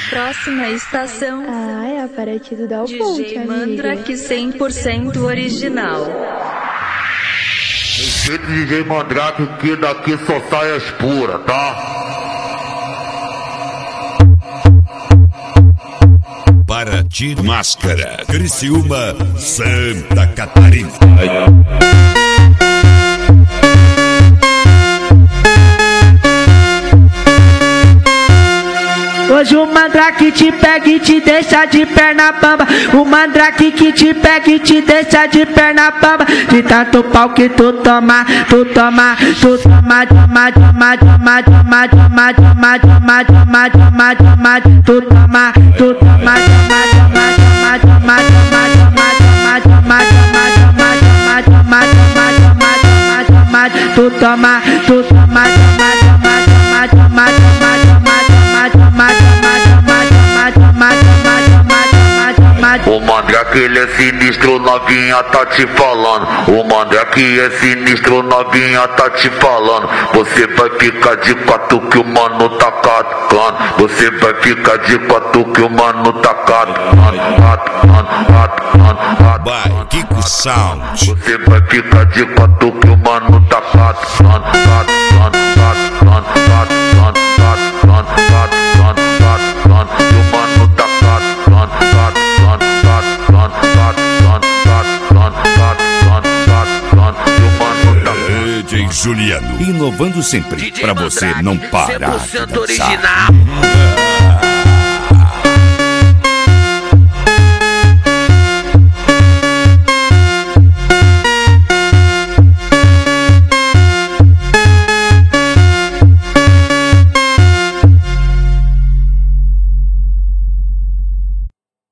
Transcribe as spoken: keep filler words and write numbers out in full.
Próxima estação. Ah, é Aparecido da D J Mandrake cem por cento original. Respeito D J Mandrake que daqui só sai as puras, tá? Paraty, Máscara, Criciúma, Santa Catarina. Hoje o Mandrake te pega e te deixa de perna bamba. O Mandrake que te pega e te deixa de perna bamba. De tanto pau que tu toma, tu toma, tu toma, toma, toma, toma, toma, toma, toma, toma, toma, toma, toma, tu toma, tu toma, toma, toma, toma, toma, toma, toma, toma, toma, toma, toma, toma, toma, toma, tu toma, tu toma, toma, toma, toma, toma, o Mandrake ele é sinistro, novinha tá te falando. O Mandrake é sinistro, novinha tá te falando. Você vai ficar de quatro que o mano tá catando. Você vai ficar de quatro que o mano tá catando. Vai, Kiko Sound. Você vai ficar de quatro que o mano tá catando. D J Juliano, inovando sempre, pra você não parar de dançar. Original.